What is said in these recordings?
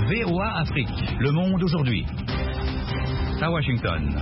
VOA Afrique, le monde aujourd'hui. À Washington.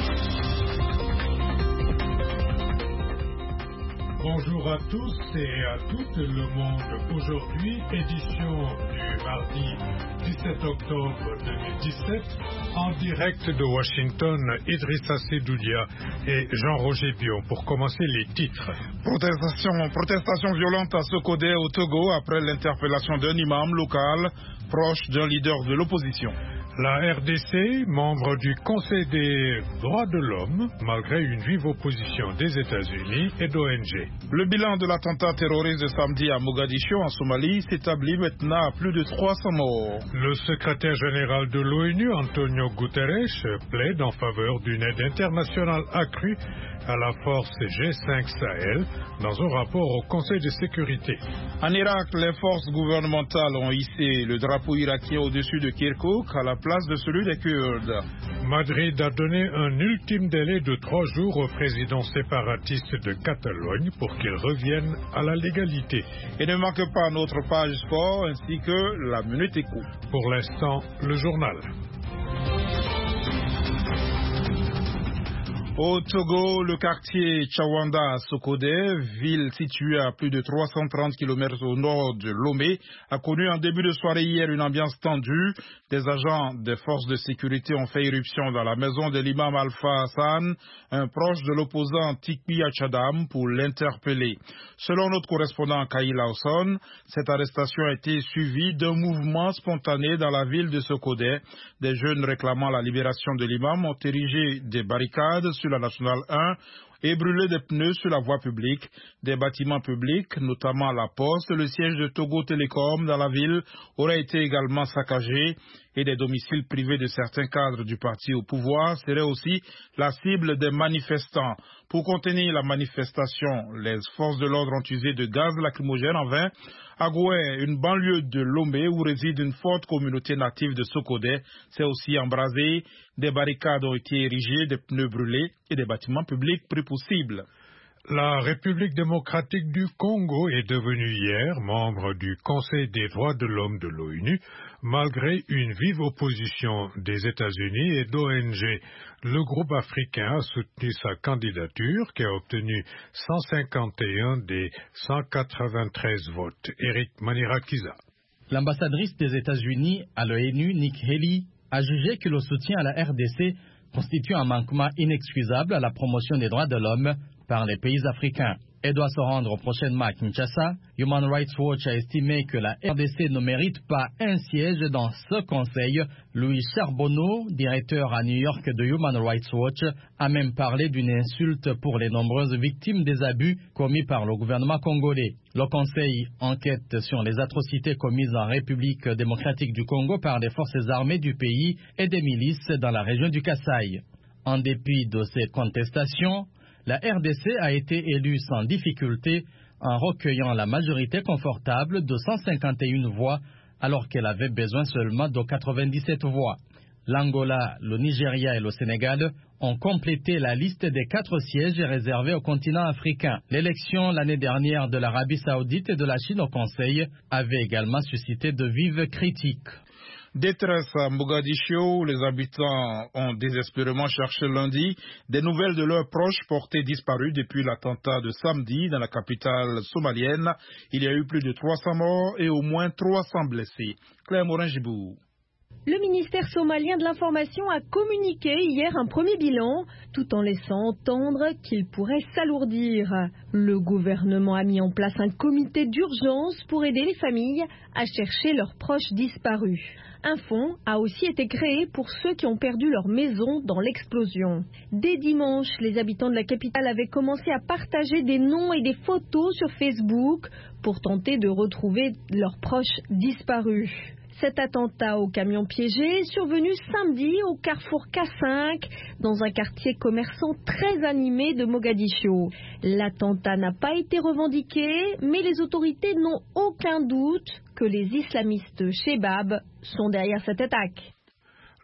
Bonjour à tous et à toutes, le monde aujourd'hui, édition du mardi 17 octobre 2017, en direct de Washington, Idrissa Sedoudia et Jean-Roger Bion. Pour commencer, les titres. Protestation violente à Sokodé au Togo après l'interpellation d'un imam local proche d'un leader de l'opposition. La RDC, membre du Conseil des droits de l'homme, malgré une vive opposition des États-Unis et d'ONG. Le bilan de l'attentat terroriste de samedi à Mogadiscio, en Somalie, s'établit maintenant à plus de 300 morts. Le secrétaire général de l'ONU, Antonio Guterres, plaide en faveur d'une aide internationale accrue à la force G5 Sahel dans un rapport au Conseil de sécurité. En Irak, les forces gouvernementales ont hissé le drapeau irakien au-dessus de Kirkuk à la place de celui des Kurdes. Madrid a donné un ultime délai de 3 jours au président séparatiste de Catalogne pour qu'il revienne à la légalité. Et ne manque pas notre page sport ainsi que la Minute Éco. Pour l'instant, le journal. Au Togo, le quartier Tchawanda à Sokodé, ville située à plus de 330 km au nord de Lomé, a connu en début de soirée hier une ambiance tendue. Des agents des forces de sécurité ont fait irruption dans la maison de l'imam Alpha Hassan, un proche de l'opposant Tikpi Achadam, pour l'interpeller. Selon notre correspondant Kaï Lawson, cette arrestation a été suivie d'un mouvement spontané dans la ville de Sokodé. Des jeunes réclamant la libération de l'imam ont érigé des barricades sur la Nationale 1 et brûlé des pneus sur la voie publique. Des bâtiments publics, notamment la Poste, le siège de Togo Télécom dans la ville, auraient été également saccagés et des domiciles privés de certains cadres du parti au pouvoir seraient aussi la cible des manifestants. Pour contenir la manifestation, les forces de l'ordre ont usé de gaz lacrymogène en vain. À Goué, une banlieue de Lomé où réside une forte communauté native de Sokodé, s'est aussi embrasée. Des barricades ont été érigées, des pneus brûlés et des bâtiments publics pris pour cible. La République démocratique du Congo est devenue hier membre du Conseil des droits de l'homme de l'ONU, malgré une vive opposition des États-Unis et d'ONG. Le groupe africain a soutenu sa candidature, qui a obtenu 151 des 193 votes. Eric Manirakiza. L'ambassadrice des États-Unis à l'ONU, Nikki Haley, a jugé que le soutien à la RDC constitue un manquement inexcusable à la promotion des droits de l'homme par les pays africains et doit se rendre prochainement à Kinshasa. Human Rights Watch a estimé que la RDC ne mérite pas un siège dans ce conseil. Louis Charbonneau, directeur à New York de Human Rights Watch, a même parlé d'une insulte pour les nombreuses victimes des abus commis par le gouvernement congolais. Le conseil enquête sur les atrocités commises en République démocratique du Congo par les forces armées du pays et des milices dans la région du Kasaï. En dépit de ces contestations, la RDC a été élue sans difficulté en recueillant la majorité confortable de 151 voix alors qu'elle avait besoin seulement de 97 voix. L'Angola, le Nigeria et le Sénégal ont complété la liste des 4 sièges réservés au continent africain. L'élection l'année dernière de l'Arabie Saoudite et de la Chine au Conseil avait également suscité de vives critiques. Détresse à Mogadiscio, les habitants ont désespérément cherché lundi des nouvelles de leurs proches portés disparus depuis l'attentat de samedi dans la capitale somalienne. Il y a eu plus de 300 morts et au moins 300 blessés. Claire Morin-Gibou. Le ministère somalien de l'information a communiqué hier un premier bilan, tout en laissant entendre qu'il pourrait s'alourdir. Le gouvernement a mis en place un comité d'urgence pour aider les familles à chercher leurs proches disparus. Un fonds a aussi été créé pour ceux qui ont perdu leur maison dans l'explosion. Dès dimanche, les habitants de la capitale avaient commencé à partager des noms et des photos sur Facebook pour tenter de retrouver leurs proches disparus. Cet attentat au camion piégé est survenu samedi au carrefour K5, dans un quartier commerçant très animé de Mogadiscio. L'attentat n'a pas été revendiqué, mais les autorités n'ont aucun doute que les islamistes Chebab sont derrière cette attaque.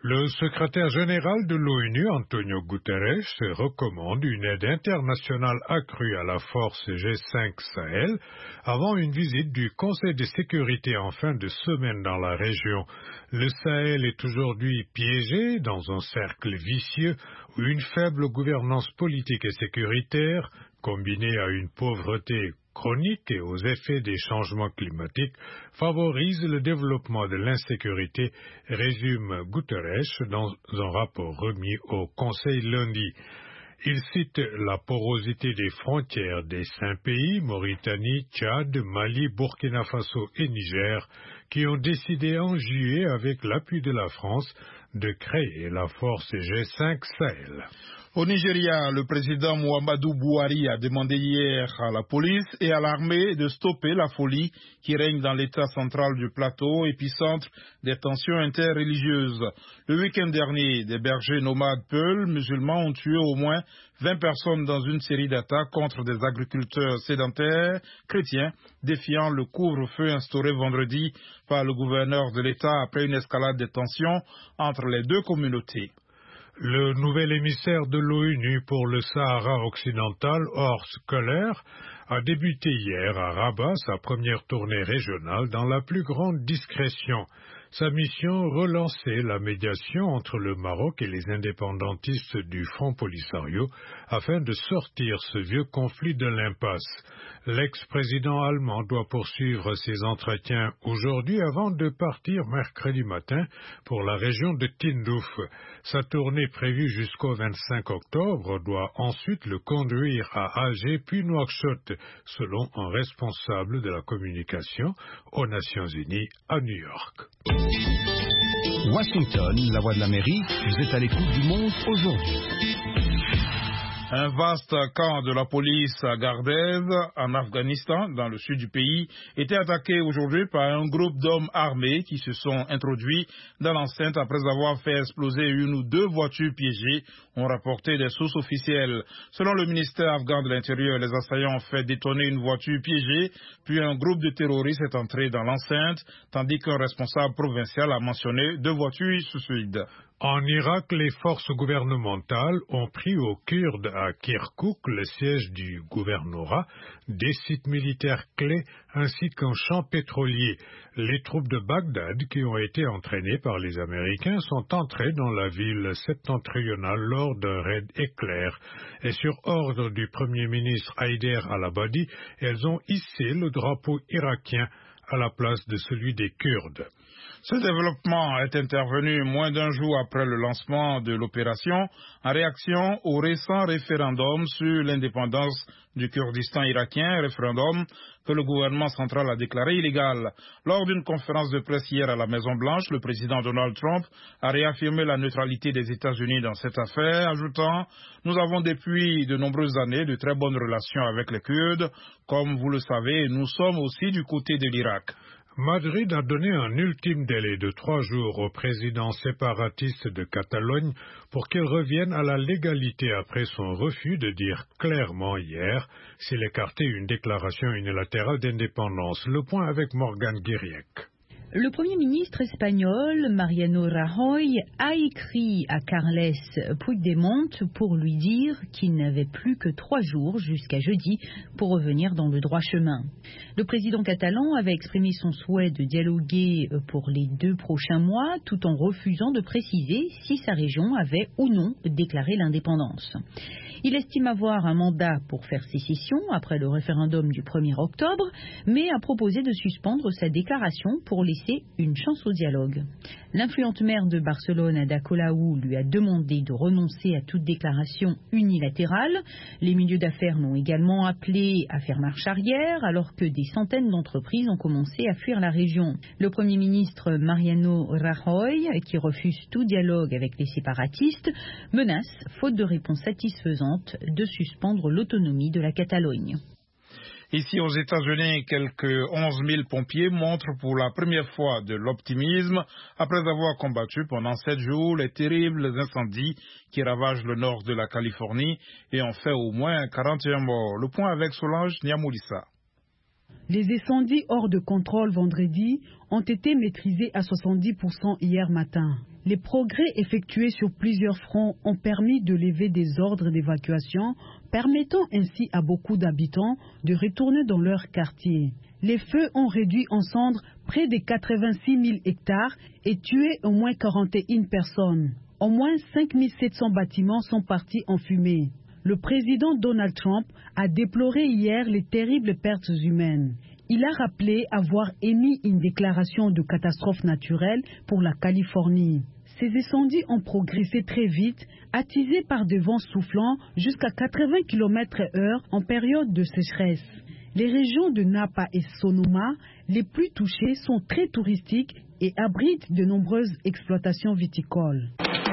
Le secrétaire général de l'ONU, Antonio Guterres, recommande une aide internationale accrue à la force G5 Sahel avant une visite du Conseil de sécurité en fin de semaine dans la région. Le Sahel est aujourd'hui piégé dans un cercle vicieux où une faible gouvernance politique et sécuritaire, combinée à une pauvreté chronique et aux effets des changements climatiques, favorise le développement de l'insécurité, résume Guterres dans un rapport remis au Conseil lundi. Il cite la porosité des frontières des 5 pays, Mauritanie, Tchad, Mali, Burkina Faso et Niger, qui ont décidé en juillet, avec l'appui de la France, de créer la force G5 Sahel. Au Nigeria, le président Muhammadu Buhari a demandé hier à la police et à l'armée de stopper la folie qui règne dans l'état central du plateau, épicentre des tensions interreligieuses. Le week-end dernier, des bergers nomades Peuls musulmans ont tué au moins 20 personnes dans une série d'attaques contre des agriculteurs sédentaires chrétiens, défiant le couvre-feu instauré vendredi par le gouverneur de l'État après une escalade des tensions entre les deux communautés. Le nouvel émissaire de l'ONU pour le Sahara occidental, Horst Köhler, a débuté hier à Rabat sa première tournée régionale dans la plus grande discrétion. Sa mission, relancer la médiation entre le Maroc et les indépendantistes du Front Polisario afin de sortir ce vieux conflit de l'impasse. L'ex-président allemand doit poursuivre ses entretiens aujourd'hui avant de partir mercredi matin pour la région de Tindouf. Sa tournée prévue jusqu'au 25 octobre doit ensuite le conduire à Alger puis Nouakchott, selon un responsable de la communication aux Nations Unies à New York. Washington, la voix de l'Amérique, vous êtes à l'écoute du monde aujourd'hui. Un vaste camp de la police à Gardez, en Afghanistan, dans le sud du pays, était attaqué aujourd'hui par un groupe d'hommes armés qui se sont introduits dans l'enceinte après avoir fait exploser une ou deux voitures piégées, ont rapporté des sources officielles. Selon le ministère afghan de l'Intérieur, les assaillants ont fait détonner une voiture piégée, puis un groupe de terroristes est entré dans l'enceinte, tandis qu'un responsable provincial a mentionné 2 voitures suicides. En Irak, les forces gouvernementales ont pris aux Kurdes à Kirkouk, le siège du gouvernorat, des sites militaires clés ainsi qu'un champ pétrolier. Les troupes de Bagdad, qui ont été entraînées par les Américains, sont entrées dans la ville septentrionale lors d'un raid éclair. Et sur ordre du Premier ministre Haider al-Abadi, elles ont hissé le drapeau irakien à la place de celui des Kurdes. Ce développement est intervenu moins d'un jour après le lancement de l'opération, en réaction au récent référendum sur l'indépendance du Kurdistan irakien, référendum que le gouvernement central a déclaré illégal. Lors d'une conférence de presse hier à la Maison-Blanche, le président Donald Trump a réaffirmé la neutralité des États-Unis dans cette affaire, ajoutant « Nous avons depuis de nombreuses années de très bonnes relations avec les Kurdes. Comme vous le savez, nous sommes aussi du côté de l'Irak. » Madrid a donné un ultime délai de 3 jours au président séparatiste de Catalogne pour qu'il revienne à la légalité après son refus de dire clairement hier s'il écartait une déclaration unilatérale d'indépendance. Le point avec Morgane Guiriec. Le Premier ministre espagnol, Mariano Rajoy, a écrit à Carles Puigdemont pour lui dire qu'il n'avait plus que 3 jours jusqu'à jeudi pour revenir dans le droit chemin. Le président catalan avait exprimé son souhait de dialoguer pour les 2 prochains mois tout en refusant de préciser si sa région avait ou non déclaré l'indépendance. Il estime avoir un mandat pour faire sécession après le référendum du 1er octobre, mais a proposé de suspendre sa déclaration pour laisser une chance au dialogue. L'influente maire de Barcelone, Ada Colau, lui a demandé de renoncer à toute déclaration unilatérale. Les milieux d'affaires l'ont également appelé à faire marche arrière, alors que des centaines d'entreprises ont commencé à fuir la région. Le Premier ministre Mariano Rajoy, qui refuse tout dialogue avec les séparatistes, menace, faute de réponse satisfaisante, de suspendre l'autonomie de la Catalogne. Ici aux États-Unis, quelques 11 000 pompiers montrent pour la première fois de l'optimisme après avoir combattu pendant 7 jours les terribles incendies qui ravagent le nord de la Californie et ont fait au moins 41 morts. Le point avec Solange Niamoulissa. Les incendies hors de contrôle vendredi ont été maîtrisés à 70% hier matin. Les progrès effectués sur plusieurs fronts ont permis de lever des ordres d'évacuation, permettant ainsi à beaucoup d'habitants de retourner dans leur quartier. Les feux ont réduit en cendres près de 86 000 hectares et tué au moins 41 personnes. Au moins 5 700 bâtiments sont partis en fumée. Le président Donald Trump a déploré hier les terribles pertes humaines. Il a rappelé avoir émis une déclaration de catastrophe naturelle pour la Californie. Ces incendies ont progressé très vite, attisés par des vents soufflant jusqu'à 80 km/h en période de sécheresse. Les régions de Napa et Sonoma, les plus touchées, sont très touristiques et abritent de nombreuses exploitations viticoles.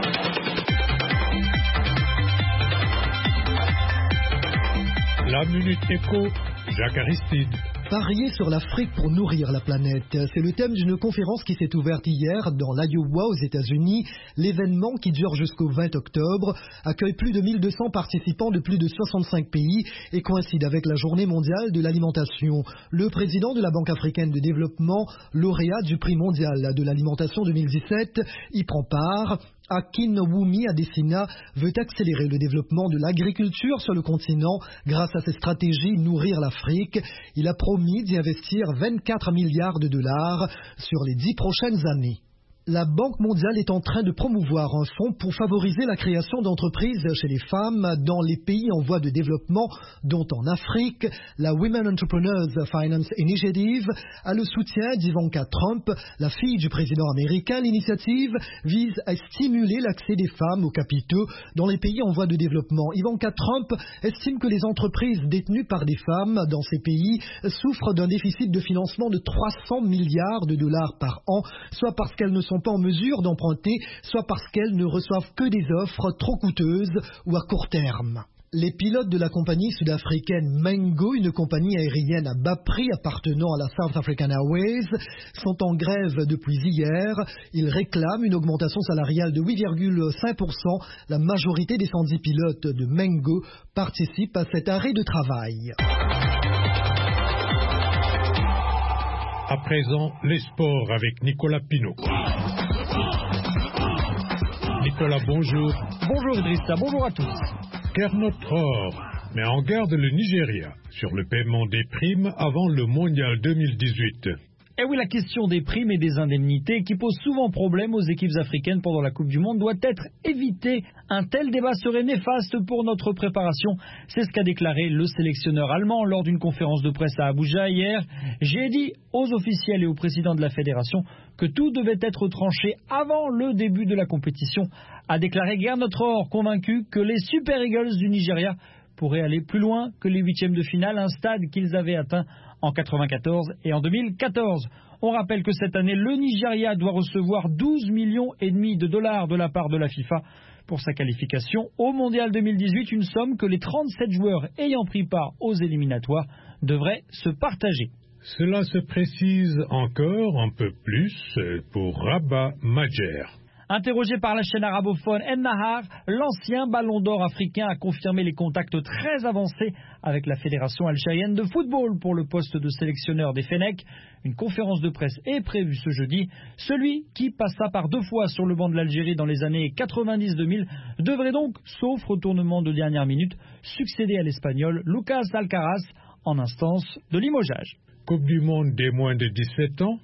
La Minute Éco, Jacques Aristide. Parier sur l'Afrique pour nourrir la planète. C'est le thème d'une conférence qui s'est ouverte hier dans l'Iowa aux États-Unis. L'événement, qui dure jusqu'au 20 octobre, accueille plus de 1200 participants de plus de 65 pays et coïncide avec la Journée mondiale de l'alimentation. Le président de la Banque africaine de développement, lauréat du prix mondial de l'alimentation 2017, y prend part. Akinwumi Adesina veut accélérer le développement de l'agriculture sur le continent grâce à ses stratégies Nourrir l'Afrique. Il a promis d'y investir 24 milliards de dollars sur les 10 prochaines années. La Banque mondiale est en train de promouvoir un fonds pour favoriser la création d'entreprises chez les femmes dans les pays en voie de développement, dont en Afrique. La Women Entrepreneurs Finance Initiative a le soutien d'Ivanka Trump, la fille du président américain. L'initiative vise à stimuler l'accès des femmes aux capitaux dans les pays en voie de développement. Ivanka Trump estime que les entreprises détenues par des femmes dans ces pays souffrent d'un déficit de financement de 300 milliards de dollars par an, soit parce qu'elles ne sont pas en mesure d'emprunter, soit parce qu'elles ne reçoivent que des offres trop coûteuses ou à court terme. Les pilotes de la compagnie sud-africaine Mango, une compagnie aérienne à bas prix appartenant à la South African Airways, sont en grève depuis hier. Ils réclament une augmentation salariale de 8,5%. La majorité des 110 pilotes de Mango participent à cet arrêt de travail. À présent, les sports avec Nicolas Pinault. Nicolas, bonjour. Bonjour Idrissa, bonjour à tous. Gernot Rohr met en garde le Nigeria sur le paiement des primes avant le Mondial 2018. Et oui, la question des primes et des indemnités qui pose souvent problème aux équipes africaines pendant la Coupe du Monde doit être évitée. Un tel débat serait néfaste pour notre préparation. C'est ce qu'a déclaré le sélectionneur allemand lors d'une conférence de presse à Abuja hier. J'ai dit aux officiels et au président de la fédération que tout devait être tranché avant le début de la compétition, a déclaré Gernot Rohr, convaincu que les Super Eagles du Nigeria pourraient aller plus loin que les huitièmes de finale, un stade qu'ils avaient atteint en 1994 et en 2014. On rappelle que cette année, le Nigeria doit recevoir 12,5 millions de dollars de la part de la FIFA pour sa qualification au Mondial 2018, une somme que les 37 joueurs ayant pris part aux éliminatoires devraient se partager. Cela se précise encore un peu plus pour Rabat Majer. Interrogé par la chaîne arabophone En-Nahar, l'ancien ballon d'or africain a confirmé les contacts très avancés avec la fédération algérienne de football pour le poste de sélectionneur des Fennecs. Une conférence de presse est prévue ce jeudi. Celui qui passa par 2 fois sur le banc de l'Algérie dans les années 90-2000 devrait donc, sauf retournement de dernière minute, succéder à l'Espagnol Lucas Alcaraz en instance de limogeage. Coupe du monde des moins de 17 ans.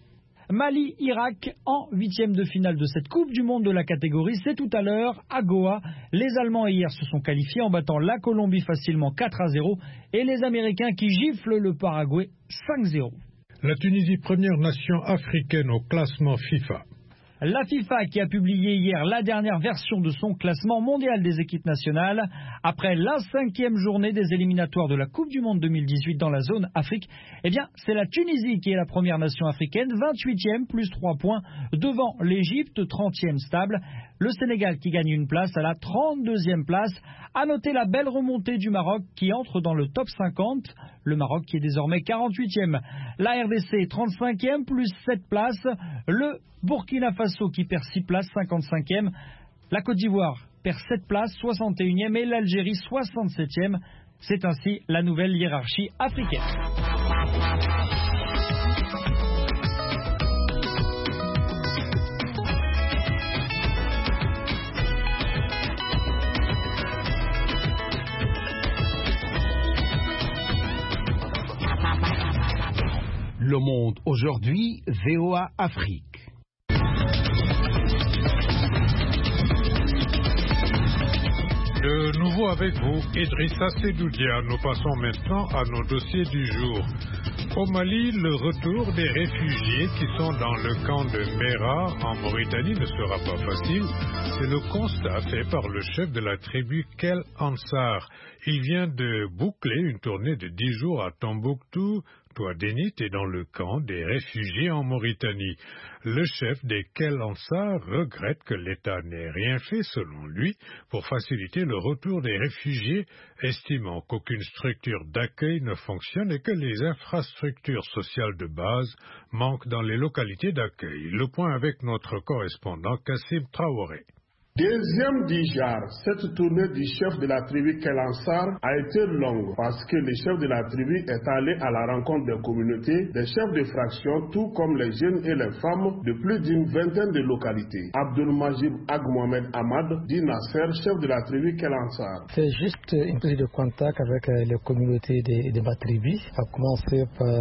Mali-Irak en 8e de finale de cette Coupe du Monde de la catégorie. C'est tout à l'heure à Goa. Les Allemands hier se sont qualifiés en battant la Colombie facilement 4-0 et les Américains qui giflent le Paraguay 5-0. La Tunisie, première nation africaine au classement FIFA. La FIFA qui a publié hier la dernière version de son classement mondial des équipes nationales. Après la 5e journée des éliminatoires de la Coupe du Monde 2018 dans la zone Afrique, eh bien, c'est la Tunisie qui est la première nation africaine, 28e plus 3 points devant l'Égypte, 30e stable. Le Sénégal qui gagne une place à la 32e place. À noter la belle remontée du Maroc qui entre dans le top 50. Le Maroc qui est désormais 48e. La RDC 35e plus 7 places. Le Burkina Faso qui perd 6 places, 55e. La Côte d'Ivoire perd 7 places, 61e. Et l'Algérie 67e. C'est ainsi la nouvelle hiérarchie africaine. Le Monde aujourd'hui, VOA Afrique. De nouveau avec vous, Idrissa Sedoudia. Nous passons maintenant à nos dossiers du jour. Au Mali, le retour des réfugiés qui sont dans le camp de Mera en Mauritanie ne sera pas facile. C'est le constat fait par le chef de la tribu Kel Ansar. Il vient de boucler une tournée de 10 jours à Tombouctou, Touadénit et dans le camp des réfugiés en Mauritanie. Le chef des Kel Ansar regrette que l'État n'ait rien fait, selon lui, pour faciliter le retour des réfugiés, estimant qu'aucune structure d'accueil ne fonctionne et que les infrastructures sociales de base manquent dans les localités d'accueil. Le point avec notre correspondant Kassim Traoré. Deuxième Dijar, cette tournée du chef de la tribu Kel Ansar a été longue parce que le chef de la tribu est allé à la rencontre des communautés, des chefs de fraction, tout comme les jeunes et les femmes de plus d'une vingtaine de localités. Abdul-Majid Ag Mohamed Ahmad, dit Nasser, chef de la tribu Kel Ansar. C'est juste une prise de contact avec les communautés de ma tribu, à commencer par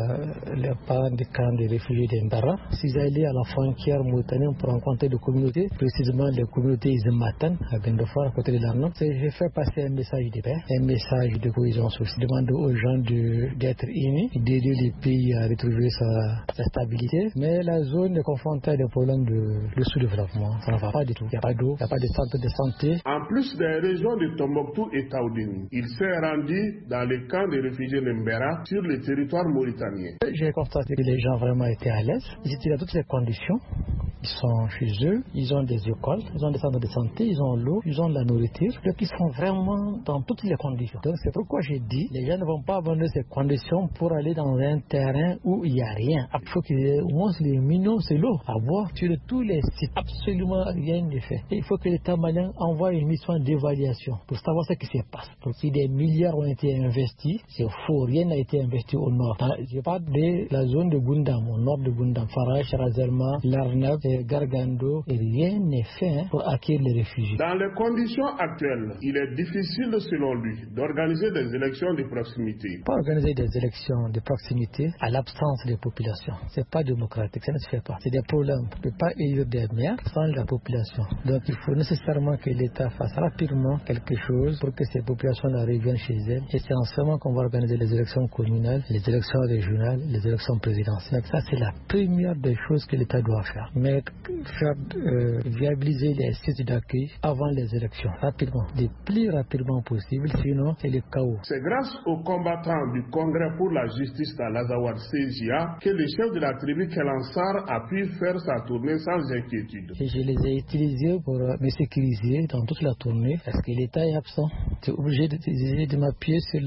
les parents des camps des réfugiés d'Embara. S'ils allaient à la frontière mauritanienne pour rencontrer des communautés, précisément les communautés Izematan, à Bendofor, à côté de l'Arnaud, j'ai fait passer un message de paix, un message de cohésion sociale, demander aux gens d'être unis, d'aider les pays à retrouver sa stabilité. Mais la zone est confrontée à des problèmes de sous-développement. Ça ne va pas du tout. Il n'y a pas d'eau, il n'y a pas de centre de santé. En plus des régions de Tombouctou et Taoudini, il s'est rendu dans les camps des réfugiés Nembera sur le territoire mauritanien. J'ai constaté que les gens vraiment étaient à l'aise. Ils étaient dans toutes les conditions. Ils sont chez eux, ils ont des écoles, ils ont des centres de santé, ils ont l'eau, ils ont de la nourriture. Donc ils sont vraiment dans toutes les conditions. Donc c'est pourquoi j'ai dit, les gens ne vont pas abandonner ces conditions pour aller dans un terrain où il n'y a rien. Il faut qu'il y ait au moins les minimums, c'est l'eau. À voir sur tous les sites, absolument rien n'est fait. Et il faut que l'État malien envoie une mission d'évaluation pour savoir ce qui se passe. Donc si des milliards ont été investis, c'est faux, rien n'a été investi au nord. Je parle de la zone de Gundam, au nord de Gundam, Farah, Charazerma, Larnab, Gargando, et rien n'est fait pour accueillir les réfugiés. Dans les conditions actuelles, il est difficile, selon lui, d'organiser des élections de proximité. Pas organiser des élections de proximité à l'absence des populations. C'est pas démocratique, ça ne se fait pas. C'est des problèmes. On ne peut pas élire des maires sans la population. Donc il faut nécessairement que l'État fasse rapidement quelque chose pour que ces populations reviennent chez elles. Et c'est en ce moment qu'on va organiser les élections communales, les élections régionales, les élections présidentielles. Donc ça, c'est la première des choses que l'État doit faire. Mais faire viabiliser les sites d'accueil avant les élections, rapidement, le plus rapidement possible, sinon c'est le chaos. C'est grâce aux combattants du Congrès pour la justice dans l'Azawad CJA que le chef de la tribu Kel Ansar a pu faire sa tournée sans inquiétude. Et je les ai utilisés pour me sécuriser dans toute la tournée parce que l'État est absent. J'ai obligé de m'appuyer sur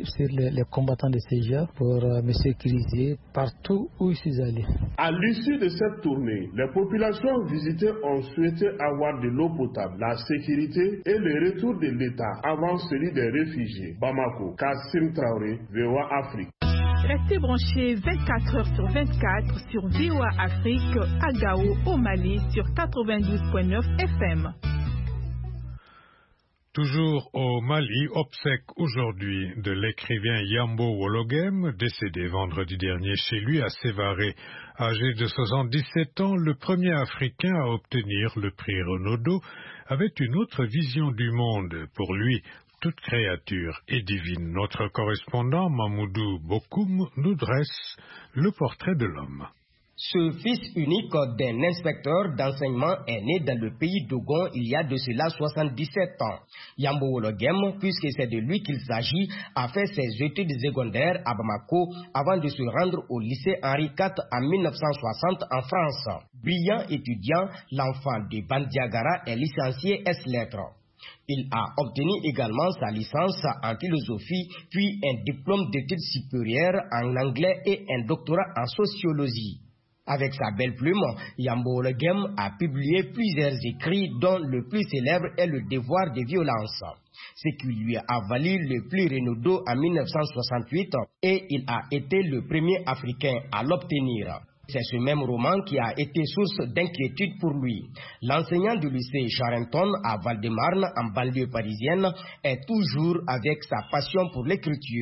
les combattants de CJA pour me sécuriser partout où je suis allé. À l'issue de cette tournée, les populations visitées ont souhaité avoir de l'eau potable, la sécurité et le retour de l'État avant celui des réfugiés. Bamako, Kassim Traoré, VOA Afrique. Restez branchés 24 heures sur 24 sur VOA Afrique à Gao au Mali sur 92.9 FM. Toujours au Mali, obsèque aujourd'hui de l'écrivain Yambo Wologem, décédé vendredi dernier chez lui à Sévaré. Âgé de 77 ans, le premier Africain à obtenir le prix Renaudot avait une autre vision du monde. Pour lui, toute créature est divine. Notre correspondant Mamoudou Bokoum nous dresse le portrait de l'homme. Ce fils unique d'un inspecteur d'enseignement est né dans le pays d'Ogon il y a de cela 77 ans. Yambo Wologem, puisque c'est de lui qu'il s'agit, a fait ses études secondaires à Bamako avant de se rendre au lycée Henri IV en 1960 en France. Brillant étudiant, l'enfant de Bandiagara est licencié S-lettres. Il a obtenu également sa licence en philosophie, puis un diplôme d'études supérieures en anglais et un doctorat en sociologie. Avec sa belle plume, Yambo Wologem a publié plusieurs écrits dont le plus célèbre est Le devoir de violence, ce qui lui a valu le prix Renaudot en 1968 et il a été le premier Africain à l'obtenir. C'est ce même roman qui a été source d'inquiétude pour lui. L'enseignant du lycée Charenton à Val-de-Marne, en banlieue parisienne, est toujours avec sa passion pour l'écriture.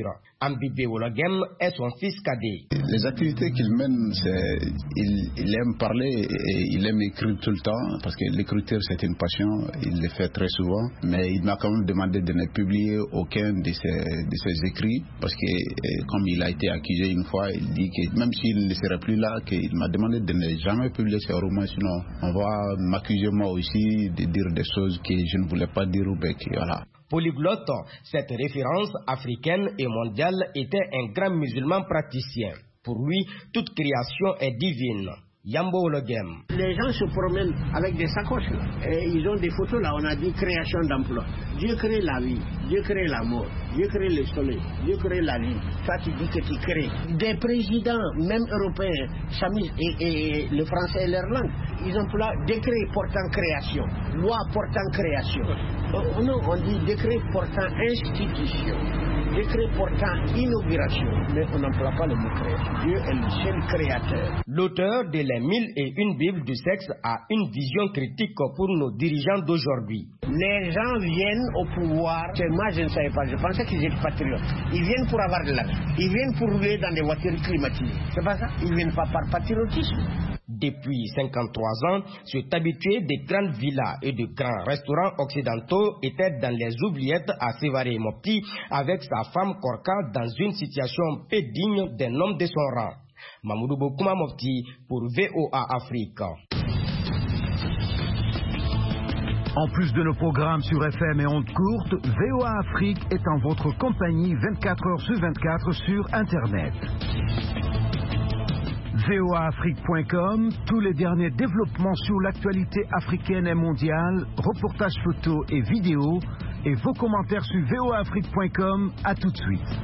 Ambibé Wologem est son fils cadet. Les activités qu'il mène, il aime parler et il aime écrire tout le temps, parce que l'écriture c'est une passion, il le fait très souvent, mais il m'a quand même demandé de ne publier aucun de ses écrits, parce que comme il a été accusé une fois, il dit que même s'il ne serait plus là, qu'il m'a demandé de ne jamais publier ses romans, sinon on va m'accuser moi aussi de dire des choses que je ne voulais pas dire au bec. Voilà. Polyglotte, cette référence africaine et mondiale était un grand musulman praticien. Pour lui, toute création est divine. Yambo Ologem. Les gens se promènent avec des sacoches là, et ils ont des photos là, on a dit création d'emploi. Dieu crée la vie, Dieu crée la mort, Dieu crée le soleil, Dieu crée la lune. Toi tu dis que tu crées. Des présidents, même européens, s'amusent et le français est leur langue. Ils emploient décret portant création, loi portant création. Non, on dit décret portant institution, décret portant inauguration, mais on n'emploie pas le mot création. Dieu est le seul créateur. L'auteur de les 1001 Bibles du sexe a une vision critique pour nos dirigeants d'aujourd'hui. Les gens viennent au pouvoir, moi je ne savais pas, je pensais qu'ils étaient patriotes. Ils viennent pour avoir de l'argent, ils viennent pour rouler dans des voitures climatisées. C'est pas ça? Ils viennent pas par patriotisme. Depuis 53 ans, cet habitué des grandes villas et de grands restaurants occidentaux était dans les oubliettes à Sévaré Mopti avec sa femme Korka dans une situation peu digne d'un homme de son rang. Mamoudou Bokouma Mopti pour VOA Afrique. En plus de nos programmes sur FM et ondes courtes, VOA Afrique est en votre compagnie 24 heures sur 24 sur Internet. voaafrique.com, tous les derniers développements sur l'actualité africaine et mondiale, reportages photos et vidéos, et vos commentaires sur voaafrique.com. À tout de suite.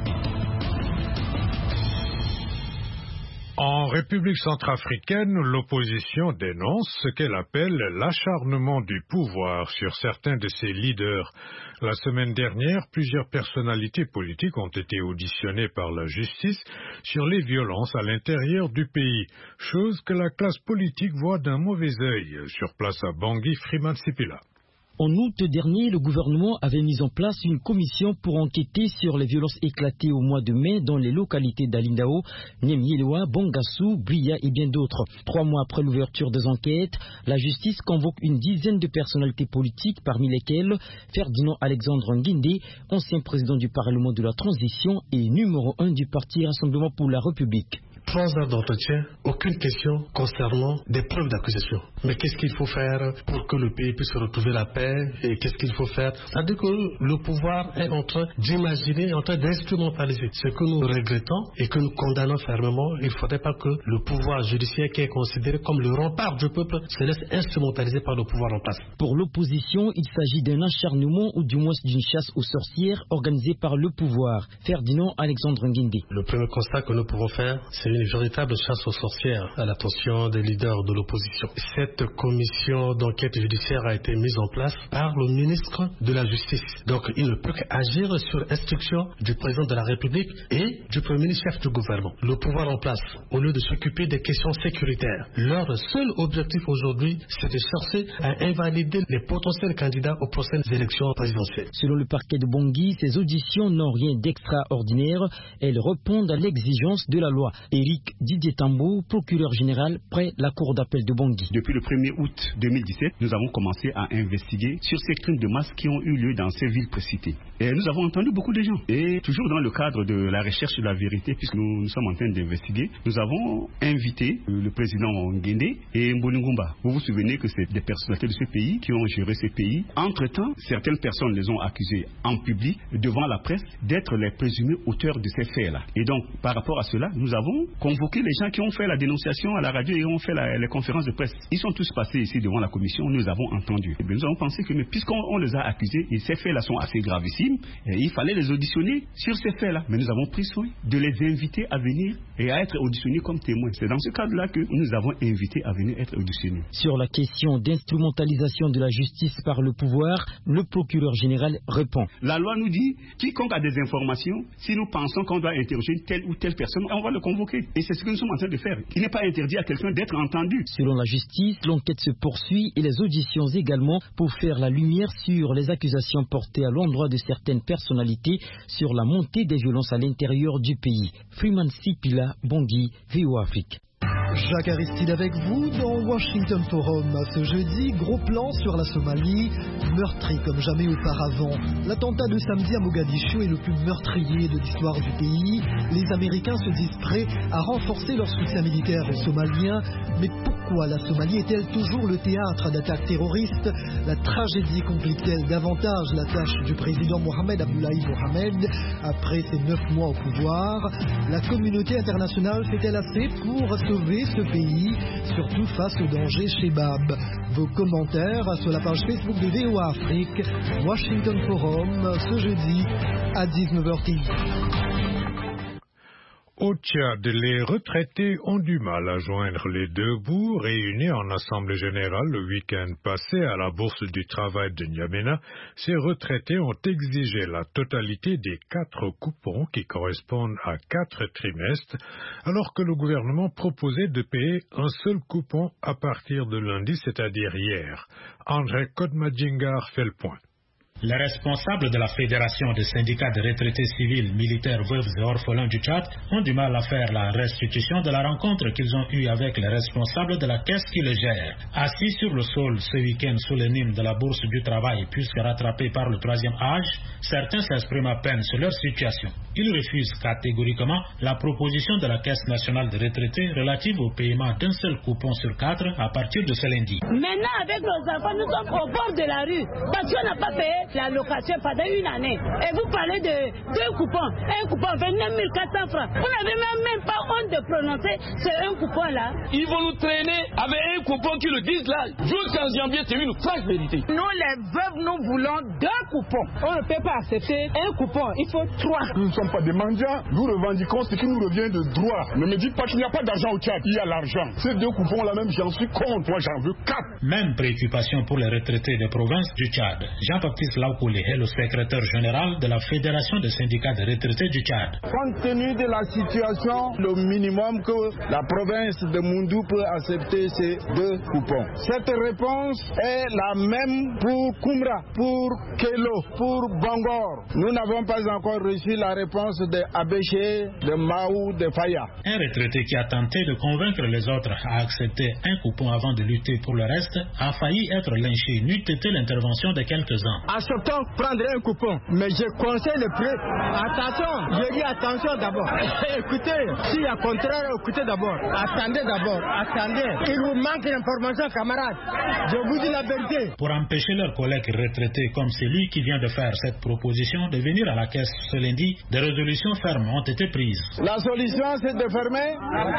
En République centrafricaine, l'opposition dénonce ce qu'elle appelle l'acharnement du pouvoir sur certains de ses leaders. La semaine dernière, plusieurs personnalités politiques ont été auditionnées par la justice sur les violences à l'intérieur du pays, chose que la classe politique voit d'un mauvais œil. Sur place à Bangui, Freeman Sipila. En août dernier, le gouvernement avait mis en place une commission pour enquêter sur les violences éclatées au mois de mai dans les localités d'Alindao, Niemyeloa, Bongassou, Bria et bien d'autres. 3 mois après l'ouverture des enquêtes, la justice convoque une dizaine de personnalités politiques, parmi lesquelles Ferdinand Alexandre Nguindé, ancien président du Parlement de la Transition et numéro 1 du Parti Rassemblement pour la République. 3 heures d'entretien, aucune question concernant des preuves d'accusation. Mais qu'est-ce qu'il faut faire pour que le pays puisse retrouver la paix et qu'est-ce qu'il faut faire? C'est-à-dire que le pouvoir est en train d'imaginer, en train d'instrumentaliser. Ce que nous regrettons et que nous condamnons fermement, il ne faudrait pas que le pouvoir judiciaire qui est considéré comme le rempart du peuple se laisse instrumentaliser par le pouvoir en place. Pour l'opposition, il s'agit d'un acharnement ou du moins d'une chasse aux sorcières organisée par le pouvoir. Ferdinand Alexandre Nguindé. Le premier constat que nous pouvons faire, c'est une véritable chasse aux sorcières à l'attention des leaders de l'opposition. Cette commission d'enquête judiciaire a été mise en place par le ministre de la Justice. Donc il ne peut qu'agir sur instruction du président de la République et du premier ministre chef du gouvernement. Le pouvoir en place, au lieu de s'occuper des questions sécuritaires, leur seul objectif aujourd'hui, c'est de chercher à invalider les potentiels candidats aux prochaines élections présidentielles. Selon le parquet de Bangui, ces auditions n'ont rien d'extraordinaire. Elles répondent à l'exigence de la loi. Eric Didier Tambo, procureur général près la cour d'appel de Bangui. Depuis le 1er août 2017, nous avons commencé à investiguer sur ces crimes de masse qui ont eu lieu dans ces villes précitées. Et nous avons entendu beaucoup de gens. Et toujours dans le cadre de la recherche de la vérité, puisque nous sommes en train d'investiguer, nous avons invité le président Nguindé et Mbolingumba. Vous vous souvenez que c'est des personnalités de ce pays qui ont géré ce pays. Entre-temps, certaines personnes les ont accusés en public, devant la presse, d'être les présumés auteurs de ces faits-là. Et donc, par rapport à cela, nous avons convoqué les gens qui ont fait la dénonciation à la radio et ont fait les conférences de presse. Ils sont tous passés ici devant la commission, nous avons entendu. Et bien, nous avons pensé que puisqu'on les a accusés, et ces faits-là sont assez gravissimes, et il fallait les auditionner sur ces faits-là. Mais nous avons pris soin de les inviter à venir et à être auditionnés comme témoins. C'est dans ce cadre-là que nous avons invité à venir être auditionnés. Sur la question d'instrumentalisation de la justice par le pouvoir, le procureur général répond. La loi nous dit, quiconque a des informations, si nous pensons qu'on doit interroger telle ou telle personne, on va le convoquer. parler. Et c'est ce que nous sommes en train de faire. Il n'est pas interdit à quelqu'un d'être entendu. Selon la justice, l'enquête se poursuit et les auditions également pour faire la lumière sur les accusations portées à l'endroit de certaines personnalités sur la montée des violences à l'intérieur du pays. Freeman Sipila, Bangui, VOA Afrique. Jacques Aristide avec vous dans Washington Forum. Ce jeudi, gros plan sur la Somalie, meurtri comme jamais auparavant. L'attentat de samedi à Mogadiscio est le plus meurtrier de l'histoire du pays. Les Américains se disent prêts à renforcer leur soutien militaire aux Somaliens. Mais pourquoi la Somalie est-elle toujours le théâtre d'attaques terroristes? La tragédie complique-t-elle davantage la tâche du président Mohamed Abdullahi Mohamed après ses 9 mois au pouvoir? La communauté internationale fait-elle assez pour sauver ce pays, surtout face au danger Shebab? Vos commentaires sur la page Facebook de VOA Afrique, Washington Forum, ce jeudi à 19h30. Au Tchad, les retraités ont du mal à joindre les deux bouts. Réunis en assemblée générale le week-end passé à la Bourse du Travail de N'Djamena, ces retraités ont exigé la totalité des 4 coupons qui correspondent à 4 trimestres, alors que le gouvernement proposait de payer un seul coupon à partir de lundi, c'est-à-dire hier. André Kodmadjingar fait le point. Les responsables de la Fédération des syndicats de retraités civils, militaires, veuves et orphelins du Tchad ont du mal à faire la restitution de la rencontre qu'ils ont eue avec les responsables de la caisse qui le gère. Assis sur le sol ce week-end sous les nimes de la Bourse du Travail, puisque rattrapés par le 3e âge, certains s'expriment à peine sur leur situation. Ils refusent catégoriquement la proposition de la Caisse nationale de retraités relative au paiement d'un seul coupon sur 4 à partir de ce lundi. Maintenant, avec nos enfants, nous sommes au bord de la rue parce qu'on n'a pas payé la location pendant une année. Et vous parlez de 2 coupons. Un coupon 29 400 francs. Vous n'avez même pas honte de prononcer ce un coupon-là. Ils vont nous traîner avec un coupon qui le disent là. Jusqu'en janvier, c'est une franche vérité. Nous, les veuves, nous voulons 2 coupons. On ne peut pas accepter un coupon. Il faut 3. Nous ne sommes pas des mendiants. Nous revendiquons ce qui nous revient de droit. Ne me dites pas qu'il n'y a pas d'argent au Tchad. Il y a l'argent. Ces 2 coupons-là même, j'en suis contre. Moi, j'en veux 4. Même préoccupation pour les retraités des provinces du Tchad. Jean-Baptiste Laoukoulé est le secrétaire général de la Fédération des syndicats de retraités du Tchad. Compte tenu de la situation, le minimum que la province de Moundou peut accepter, c'est 2 coupons. Cette réponse est la même pour Koumra, pour Kelo, pour Bangor. Nous n'avons pas encore reçu la réponse de Abéché, de Maou, de Faya. Un retraité qui a tenté de convaincre les autres à accepter un coupon avant de lutter pour le reste a failli être lynché, n'eût été l'intervention de quelques-uns. Acceptons prendre un coupon, mais je conseille le prix. Attention, je dis attention d'abord. Écoutez, s'il y a contraire, écoutez d'abord. Attendez d'abord, attendez. Il vous manque d'informations, camarades. Je vous dis la vérité. Pour empêcher leurs collègues retraités comme celui qui vient de faire cette proposition de venir à la caisse ce lundi, des résolutions fermes ont été prises. La solution, c'est de fermer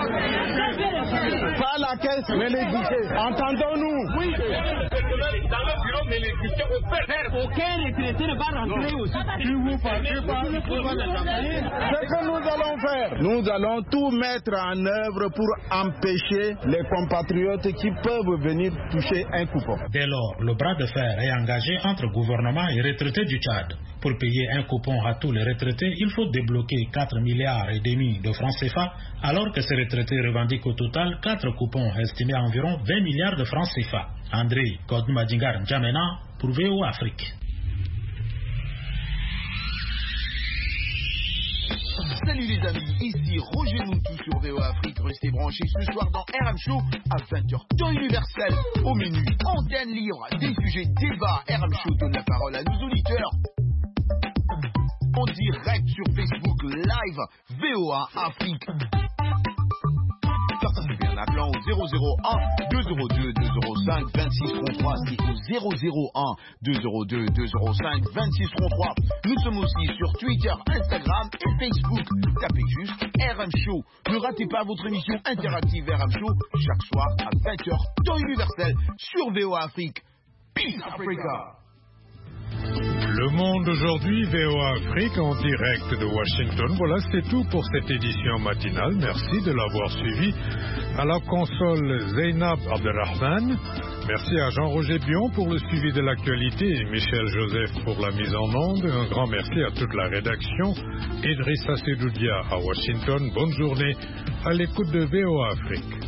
pas la caisse, mais les guichets. Entendons-nous. Oui, dans le bureau, mais les guichets au père. Aucun retraité ne va rentrer aussi. Si vous partez pas, ce que nous allons faire, nous allons tout mettre en œuvre pour empêcher les compatriotes qui peuvent venir toucher un coupon. Dès lors, le bras de fer est engagé entre gouvernement et retraités du Tchad. Pour payer un coupon à tous les retraités, il faut débloquer 4,5 milliards de francs CFA, alors que ces retraités revendiquent au total 4 coupons estimés à environ 20 milliards de francs CFA. André Kodmadjingar N'Djamena pour VOA Afrique. Salut les amis, ici Roger Moutou sur VOA Afrique. Restez branchés ce soir dans RM Show à 20h, temps universel. Au menu, antenne libre, des sujets débats. RM Show donne la parole à nos auditeurs. En direct sur Facebook Live, VOA Afrique. Participez en appelant au 001 202 205 26 33. C'est au 001 202 205 26 33. Nous sommes aussi sur Twitter, Instagram et Facebook. Tapez juste RM Show. Ne ratez pas votre émission interactive RM Show chaque soir à 20h, temps universel sur VOA Afrique. Peace Africa. Le Monde aujourd'hui, VOA Afrique en direct de Washington. Voilà, c'est tout pour cette édition matinale. Merci de l'avoir suivi. À la console, Zeynab Abderrahman. Merci à Jean-Roger Bion pour le suivi de l'actualité et Michel Joseph pour la mise en onde. Un grand merci à toute la rédaction. Idrissa Sedoudia à Washington. Bonne journée à l'écoute de VOA Afrique.